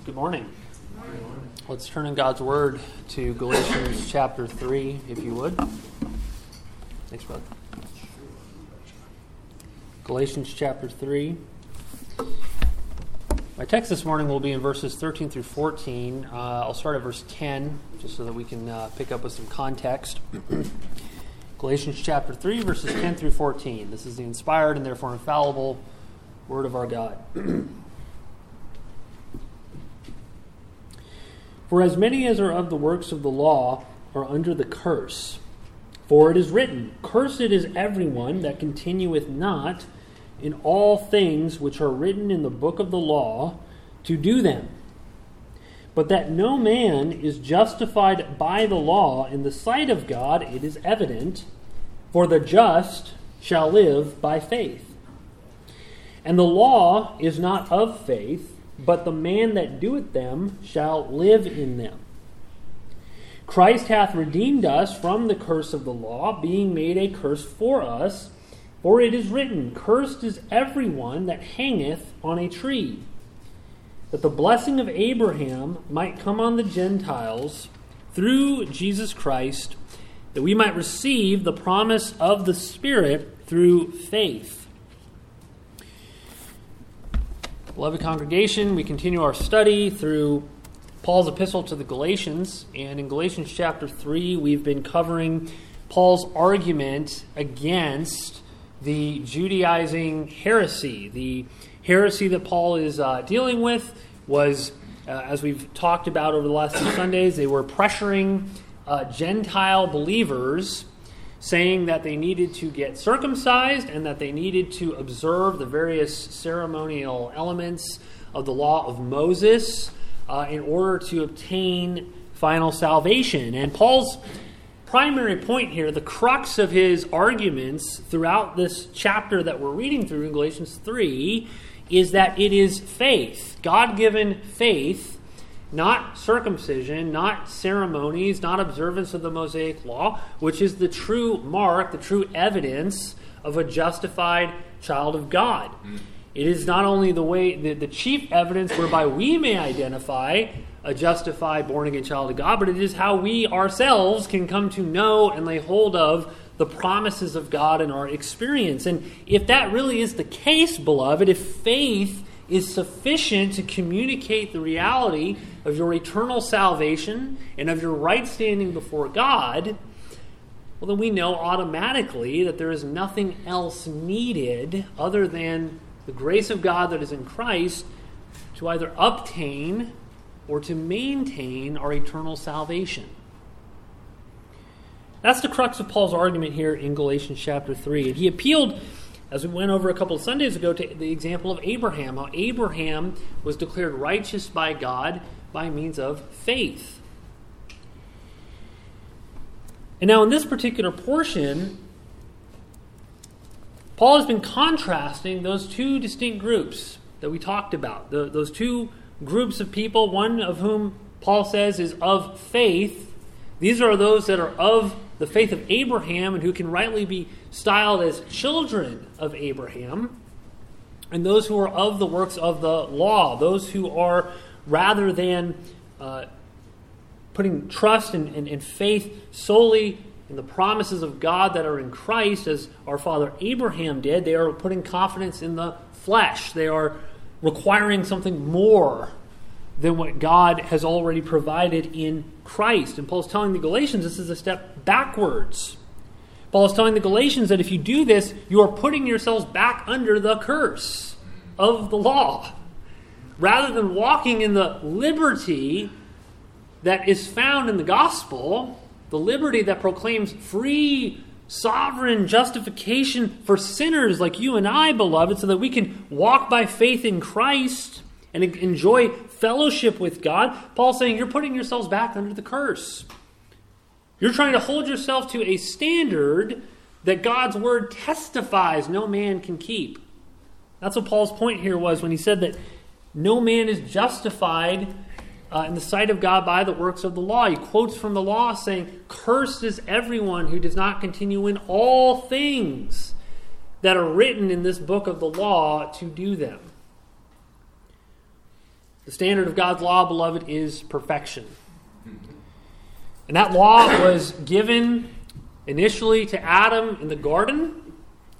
Good morning. Let's turn in God's Word to Galatians chapter 3, if you would. Thanks, brother. Galatians chapter 3. My text this morning will be in verses 13 through 14. I'll start at verse 10, just so that we can pick up with some context. Galatians chapter 3, verses 10 through 14. This is the inspired and therefore infallible Word of our God. For as many as are of the works of the law are under the curse. For it is written, Cursed is everyone that continueth not in all things which are written in the book of the law, to do them. But that no man is justified by the law in the sight of God, it is evident, for the just shall live by faith. And the law is not of faith, but the man that doeth them shall live in them. Christ hath redeemed us from the curse of the law, being made a curse for us. For it is written, Cursed is everyone that hangeth on a tree, that the blessing of Abraham might come on the Gentiles through Jesus Christ, that we might receive the promise of the Spirit through faith. Beloved congregation, we continue our study through Paul's epistle to the Galatians, and in Galatians chapter 3, we've been covering Paul's argument against the Judaizing heresy. The heresy that Paul is dealing with was, as we've talked about over the last few Sundays, they were pressuring Gentile believers, saying that they needed to get circumcised and that they needed to observe the various ceremonial elements of the law of Moses in order to obtain final salvation. And Paul's primary point here, the crux of his arguments throughout this chapter that we're reading through in Galatians 3, is that it is faith, God-given faith, not circumcision, not ceremonies, not observance of the Mosaic law, which is the true mark, the true evidence of a justified child of God. It is not only the way, the chief evidence whereby we may identify a justified, born-again child of God, but it is how we ourselves can come to know and lay hold of the promises of God in our experience. And if that really is the case, beloved, if faith is sufficient to communicate the reality of your eternal salvation and of your right standing before God, well, then we know automatically that there is nothing else needed other than the grace of God that is in Christ to either obtain or to maintain our eternal salvation. That's the crux of Paul's argument here in Galatians chapter 3. And he appealed, as we went over a couple of Sundays ago, to the example of Abraham, how Abraham was declared righteous by God by means of faith. And now in this particular portion, Paul has been contrasting those two distinct groups that we talked about. Those two groups of people, one of whom Paul says is of faith. These are those that are of the faith of Abraham and who can rightly be styled as children of Abraham. And those who are of the works of the law, those who are, rather than putting trust and faith solely in the promises of God that are in Christ, as our father Abraham did, they are putting confidence in the flesh. They are requiring something more than what God has already provided in Christ. And Paul's telling the Galatians this is a step backwards. Paul is telling the Galatians that if you do this, you are putting yourselves back under the curse of the law. Rather than walking in the liberty that is found in the gospel, the liberty that proclaims free, sovereign justification for sinners like you and I, beloved, so that we can walk by faith in Christ and enjoy fellowship with God, Paul's saying you're putting yourselves back under the curse. You're trying to hold yourself to a standard that God's word testifies no man can keep. That's what Paul's point here was when he said that no man is justified in the sight of God by the works of the law. He quotes from the law saying, Cursed is everyone who does not continue in all things that are written in this book of the law to do them. The standard of God's law, beloved, is perfection. And that law was given initially to Adam in the garden.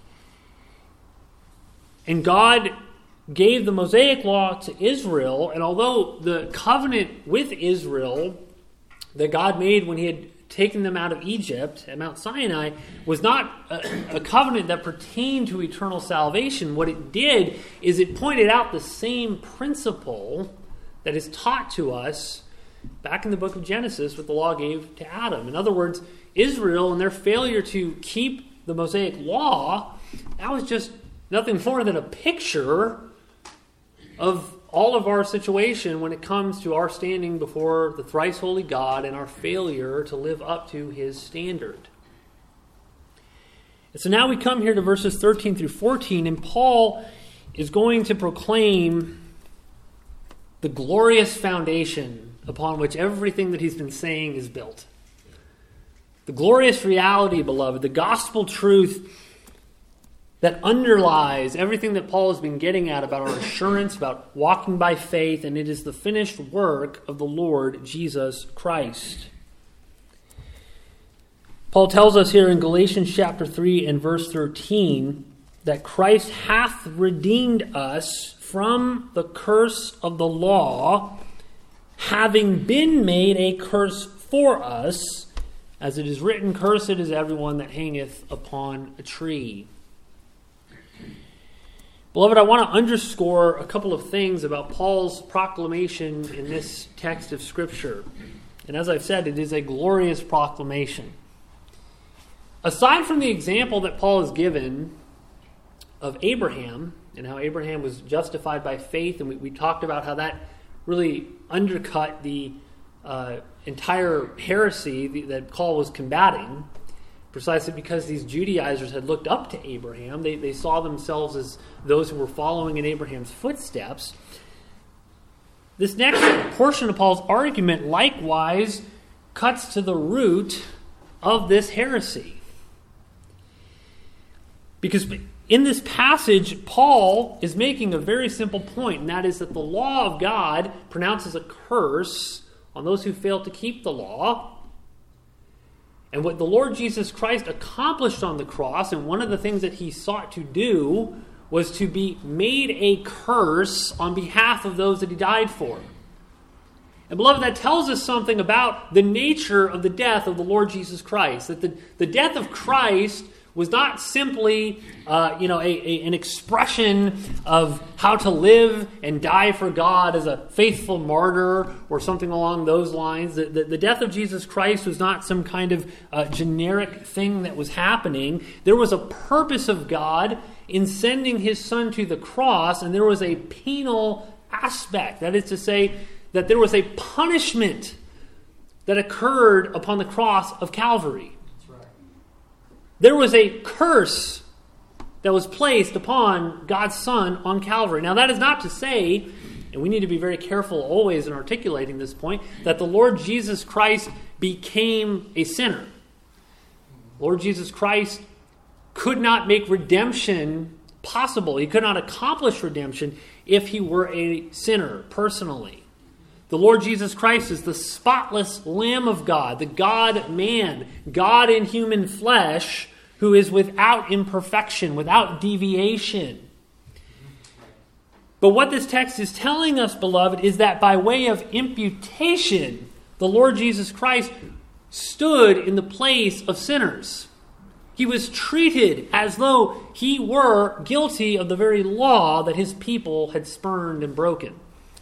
And God gave the Mosaic law to Israel. And although the covenant with Israel that God made when he had taken them out of Egypt at Mount Sinai was not a covenant that pertained to eternal salvation, what it did is it pointed out the same principle that is taught to us back in the book of Genesis, what the law gave to Adam. In other words, Israel and their failure to keep the Mosaic law, that was just nothing more than a picture of all of our situation when it comes to our standing before the thrice holy God and our failure to live up to his standard. And so now we come here to verses 13 through 14, and Paul is going to proclaim the glorious foundation upon which everything that he's been saying is built. The glorious reality, beloved, the gospel truth that underlies everything that Paul has been getting at about our assurance, about walking by faith, and it is the finished work of the Lord Jesus Christ. Paul tells us here in Galatians chapter 3 and verse 13 that Christ hath redeemed us from the curse of the law, having been made a curse for us, as it is written, cursed is everyone that hangeth upon a tree. Beloved, I want to underscore a couple of things about Paul's proclamation in this text of Scripture. And as I've said, it is a glorious proclamation. Aside from the example that Paul has given of Abraham and how Abraham was justified by faith, and we talked about how that really undercut the entire heresy that Paul was combating, precisely because these Judaizers had looked up to Abraham. They saw themselves as those who were following in Abraham's footsteps. This next portion of Paul's argument likewise cuts to the root of this heresy. Because in this passage, Paul is making a very simple point, and that is that the law of God pronounces a curse on those who fail to keep the law. And what the Lord Jesus Christ accomplished on the cross, and one of the things that he sought to do, was to be made a curse on behalf of those that he died for. And beloved, that tells us something about the nature of the death of the Lord Jesus Christ. That the death of Christ was not simply an expression of how to live and die for God as a faithful martyr or something along those lines. The death of Jesus Christ was not some kind of generic thing that was happening. There was a purpose of God in sending his Son to the cross, and there was a penal aspect. That is to say, that there was a punishment that occurred upon the cross of Calvary. There was a curse that was placed upon God's Son on Calvary. Now, that is not to say, and we need to be very careful always in articulating this point, that the Lord Jesus Christ became a sinner. Lord Jesus Christ could not make redemption possible. He could not accomplish redemption if he were a sinner personally. The Lord Jesus Christ is the spotless Lamb of God, the God-man, God in human flesh, who is without imperfection, without deviation. But what this text is telling us, beloved, is that by way of imputation, the Lord Jesus Christ stood in the place of sinners. He was treated as though he were guilty of the very law that his people had spurned and broken.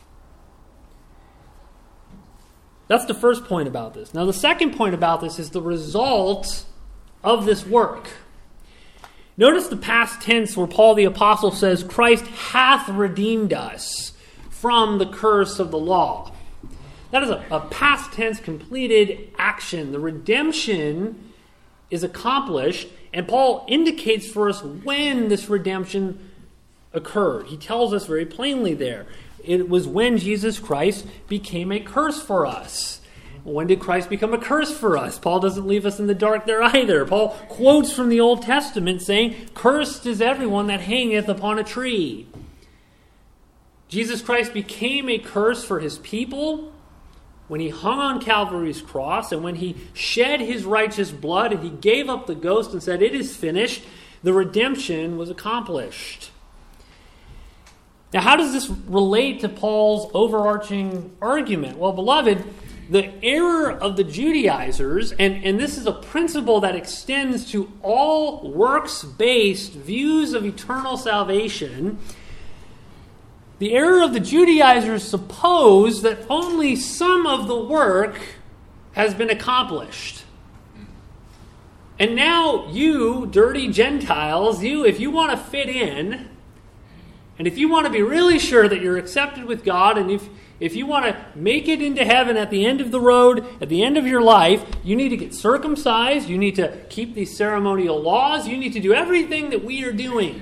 That's the first point about this. Now, the second point about this is the result of this work. Notice the past tense where Paul the Apostle says, Christ hath redeemed us from the curse of the law. That is a past tense completed action. The redemption is accomplished, and Paul indicates for us when this redemption occurred. He tells us very plainly there. It was when Jesus Christ became a curse for us. When did Christ become a curse for us? Paul doesn't leave us in the dark there either. Paul quotes from the Old Testament saying, cursed is everyone that hangeth upon a tree. Jesus Christ became a curse for his people when he hung on Calvary's cross and when he shed his righteous blood and he gave up the ghost and said, "It is finished," the redemption was accomplished. Now, how does this relate to Paul's overarching argument? Well, beloved, the error of the Judaizers, and this is a principle that extends to all works-based views of eternal salvation, the error of the Judaizers suppose that only some of the work has been accomplished. And now you, dirty Gentiles, if you want to fit in, and if you want to be really sure that you're accepted with God, and if you want to make it into heaven at the end of the road, at the end of your life, you need to get circumcised, you need to keep these ceremonial laws, you need to do everything that we are doing.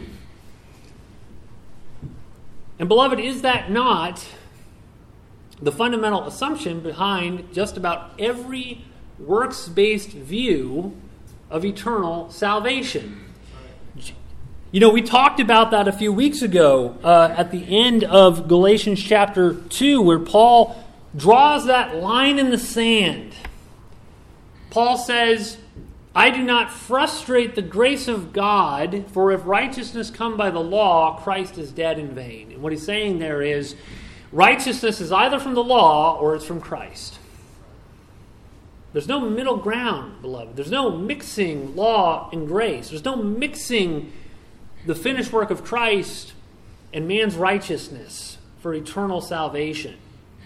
And beloved, is that not the fundamental assumption behind just about every works-based view of eternal salvation? We talked about that a few weeks ago at the end of Galatians chapter 2, where Paul draws that line in the sand. Paul says, "I do not frustrate the grace of God, for if righteousness come by the law, Christ is dead in vain." And what he's saying there is, righteousness is either from the law or it's from Christ. There's no middle ground, beloved. There's no mixing law and grace. There's no mixing the finished work of Christ and man's righteousness for eternal salvation.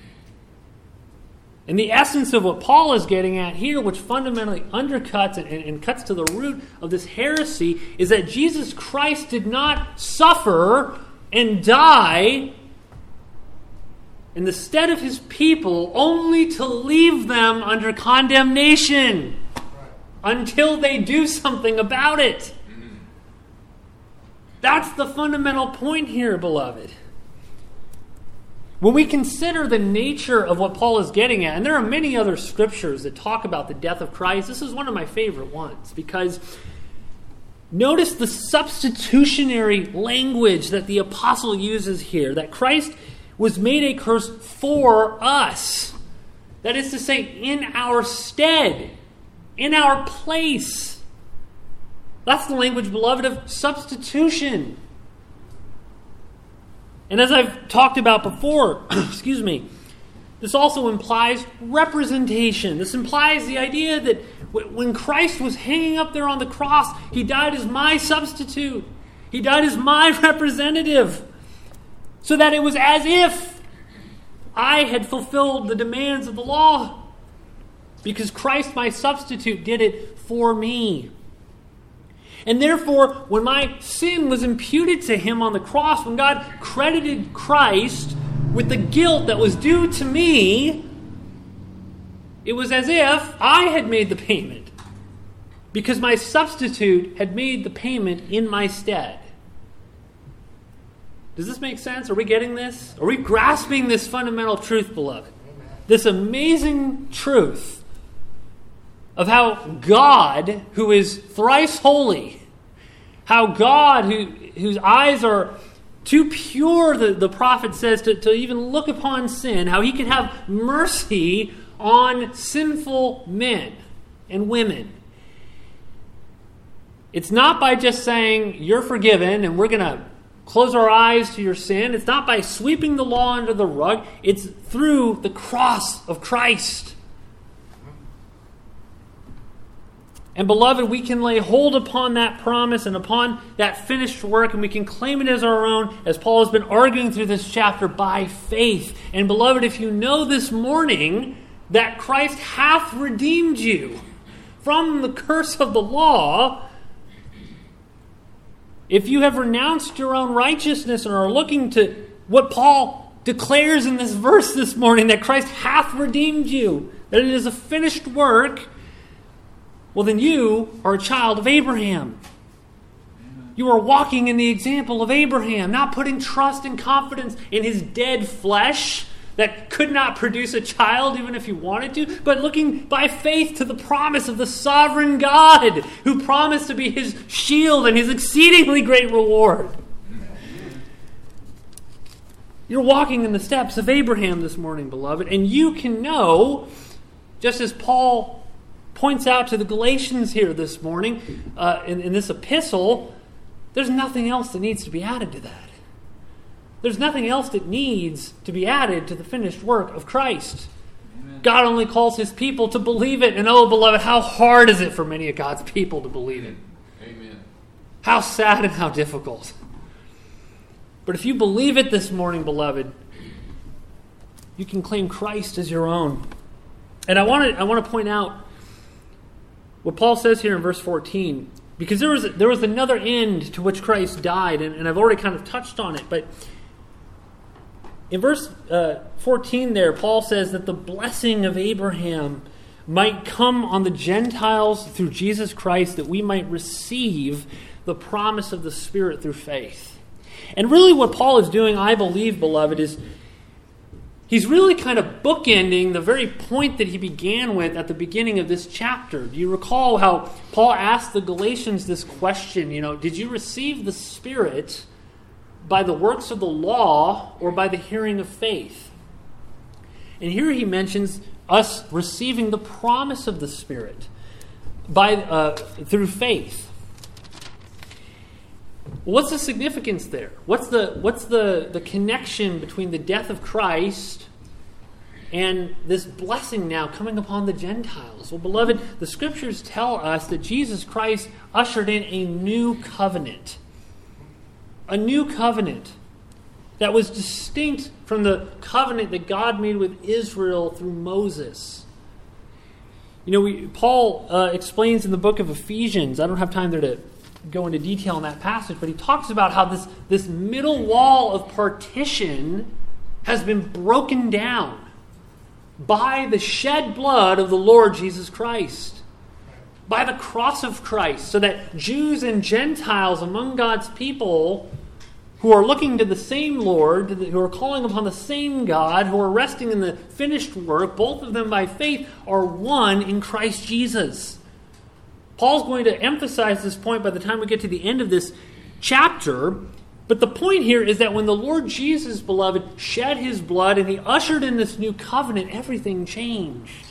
And the essence of what Paul is getting at here, which fundamentally undercuts and cuts to the root of this heresy, is that Jesus Christ did not suffer and die in the stead of his people only to leave them under condemnation until they do something about it. That's the fundamental point here, beloved. When we consider the nature of what Paul is getting at, and there are many other scriptures that talk about the death of Christ, this is one of my favorite ones, because notice the substitutionary language that the apostle uses here, that Christ was made a curse for us. That is to say, in our stead, in our place. That's the language, beloved, of substitution. And as I've talked about before, this also implies representation. This implies the idea that when Christ was hanging up there on the cross, he died as my substitute. He died as my representative. So that it was as if I had fulfilled the demands of the law. Because Christ, my substitute, did it for me. And therefore, when my sin was imputed to him on the cross, when God credited Christ with the guilt that was due to me, it was as if I had made the payment, because my substitute had made the payment in my stead. Does this make sense? Are we getting this? Are we grasping this fundamental truth, beloved? Amen. This amazing truth of how God, who is thrice holy, how God, whose eyes are too pure, the prophet says, to even look upon sin, how he can have mercy on sinful men and women. It's not by just saying, you're forgiven and we're going to close our eyes to your sin. It's not by sweeping the law under the rug. It's through the cross of Christ. And beloved, we can lay hold upon that promise and upon that finished work, and we can claim it as our own, as Paul has been arguing through this chapter, by faith. And beloved, if you know this morning that Christ hath redeemed you from the curse of the law, if you have renounced your own righteousness and are looking to what Paul declares in this verse this morning, that Christ hath redeemed you, that it is a finished work, well, then you are a child of Abraham. You are walking in the example of Abraham, not putting trust and confidence in his dead flesh that could not produce a child even if he wanted to, but looking by faith to the promise of the sovereign God who promised to be his shield and his exceedingly great reward. You're walking in the steps of Abraham this morning, beloved, and you can know, just as Paul points out to the Galatians here this morning, in this epistle, there's nothing else that needs to be added to that. There's nothing else that needs to be added to the finished work of Christ. Amen. God only calls his people to believe it. And oh, beloved, how hard is it for many of God's people to believe it? Amen. How sad and how difficult. But if you believe it this morning, beloved, you can claim Christ as your own. And I want to point out what Paul says here in verse 14, because there was another end to which Christ died, and I've already kind of touched on it. But in verse 14 there, Paul says that the blessing of Abraham might come on the Gentiles through Jesus Christ, that we might receive the promise of the Spirit through faith. And really what Paul is doing, I believe, beloved, is he's really kind of bookending the very point that he began with at the beginning of this chapter. Do you recall how Paul asked the Galatians this question, did you receive the Spirit by the works of the law or by the hearing of faith? And here he mentions us receiving the promise of the Spirit through faith. What's the significance there? What's the connection between the death of Christ and this blessing now coming upon the Gentiles? Well, beloved, the Scriptures tell us that Jesus Christ ushered in a new covenant. A new covenant that was distinct from the covenant that God made with Israel through Moses. Paul explains in the book of Ephesians, I don't have time there to go into detail in that passage, but he talks about how this middle wall of partition has been broken down by the shed blood of the Lord Jesus Christ, by the cross of Christ, so that Jews and Gentiles among God's people who are looking to the same Lord, who are calling upon the same God, who are resting in the finished work, both of them by faith, are one in Christ Jesus. Paul's going to emphasize this point by the time we get to the end of this chapter. But the point here is that when the Lord Jesus, beloved, shed his blood and he ushered in this new covenant, everything changed.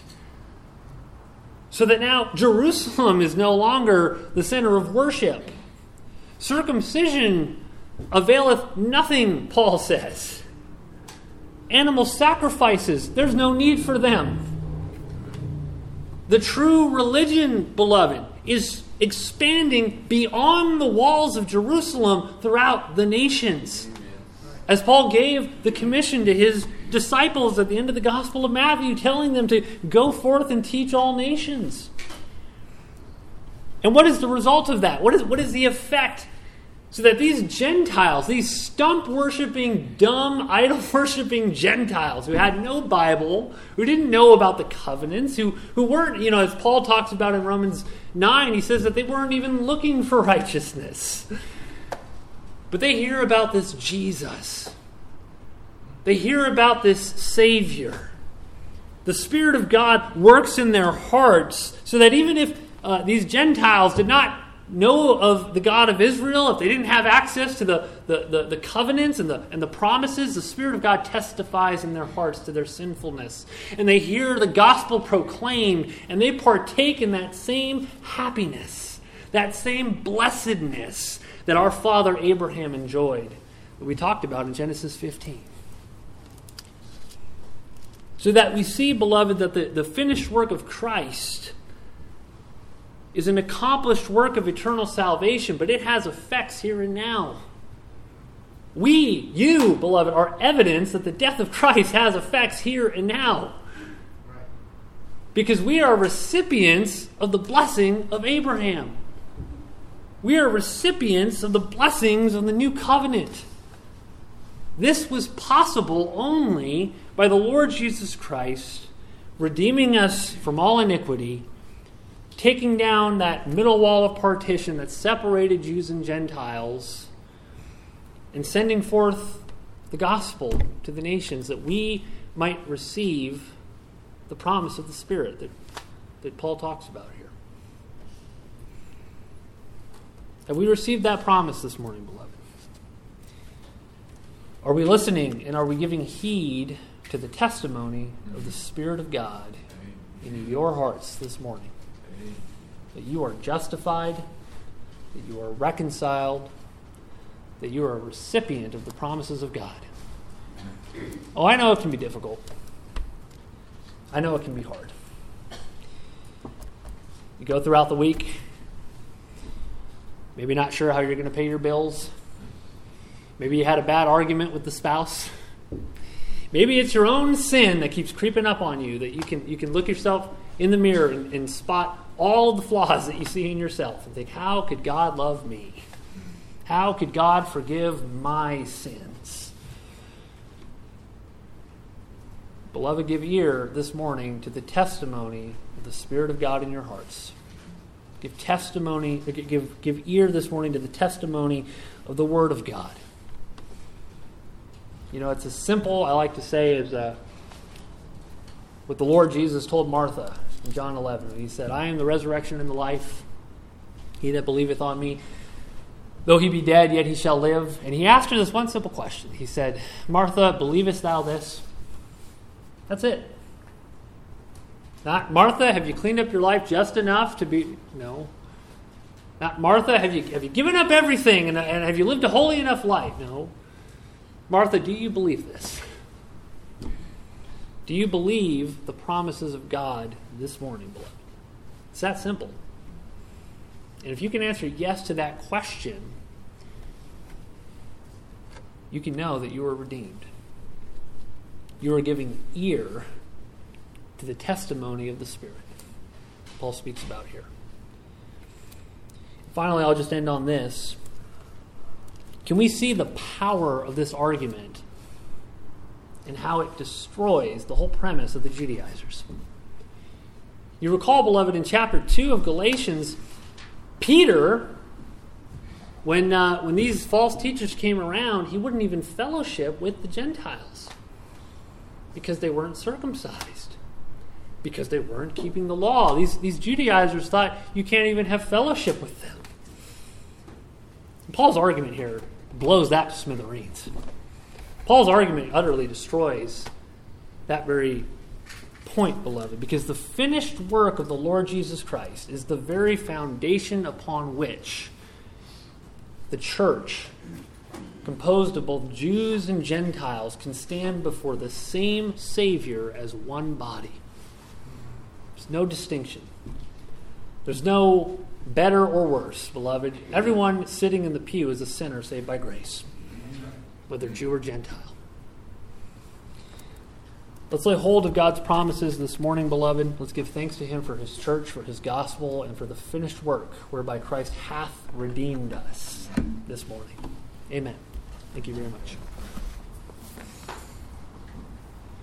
So that now Jerusalem is no longer the center of worship. Circumcision availeth nothing, Paul says. Animal sacrifices, there's no need for them. The true religion, beloved, is expanding beyond the walls of Jerusalem throughout the nations. As Paul gave the commission to his disciples at the end of the Gospel of Matthew, telling them to go forth and teach all nations. And what is the result of that? What is the effect? So that these Gentiles, these stump-worshipping, dumb, idol-worshipping Gentiles who had no Bible, who didn't know about the covenants, who weren't, as Paul talks about in Romans 9, he says that they weren't even looking for righteousness. But they hear about this Jesus. They hear about this Savior. The Spirit of God works in their hearts so that even if these Gentiles did not know of the God of Israel, if they didn't have access to the covenants and the promises, the Spirit of God testifies in their hearts to their sinfulness. And they hear the gospel proclaimed, and they partake in that same happiness, that same blessedness that our father Abraham enjoyed, that we talked about in Genesis 15. So that we see, beloved, that the finished work of Christ is an accomplished work of eternal salvation, but it has effects here and now. You, beloved, are evidence that the death of Christ has effects here and now. Because we are recipients of the blessing of Abraham. We are recipients of the blessings of the new covenant. This was possible only by the Lord Jesus Christ redeeming us from all iniquity, taking down that middle wall of partition that separated Jews and Gentiles, and sending forth the gospel to the nations that we might receive the promise of the Spirit that Paul talks about here. Have we received that promise this morning, beloved? Are we listening and are we giving heed to the testimony of the Spirit of God in your hearts this morning? That you are justified, that you are reconciled, that you are a recipient of the promises of God. Oh, I know it can be difficult. I know it can be hard. You go throughout the week, maybe not sure how you're going to pay your bills. Maybe you had a bad argument with the spouse. Maybe it's your own sin that keeps creeping up on you, that you can look yourself in the mirror and spot all the flaws that you see in yourself and think, how could God love me? How could God forgive my sins? Beloved, give ear this morning to the testimony of the Spirit of God in your hearts. Give ear this morning to the testimony of the Word of God. You know, it's as simple, I like to say, as what the Lord Jesus told Martha in John 11. He said, I am the resurrection and the life. He that believeth on me, though he be dead, yet he shall live. And he asked her this one simple question. He said, Martha, believest thou this? That's it. Not, Martha, have you cleaned up your life just enough to be... No. Not, Martha, have you given up everything and have you lived a holy enough life? No. Martha, do you believe this? Do you believe the promises of God this morning, beloved? It's that simple. And if you can answer yes to that question, you can know that you are redeemed. You are giving ear to the testimony of the Spirit Paul speaks about here. Finally, I'll just end on this. Can we see the power of this argument and how it destroys the whole premise of the Judaizers? You recall, beloved, in chapter 2 of Galatians, Peter, when these false teachers came around, he wouldn't even fellowship with the Gentiles because they weren't circumcised, because they weren't keeping the law. These Judaizers thought you can't even have fellowship with them. Paul's argument here blows that to smithereens. Paul's argument utterly destroys that very point, beloved, because the finished work of the Lord Jesus Christ is the very foundation upon which the church, composed of both Jews and Gentiles, can stand before the same Savior as one body. There's no distinction. There's no better or worse, beloved. Everyone sitting in the pew is a sinner saved by grace, whether Jew or Gentile. Let's lay hold of God's promises this morning, beloved. Let's give thanks to Him for His church, for His gospel, and for the finished work whereby Christ hath redeemed us this morning. Amen. Thank you very much.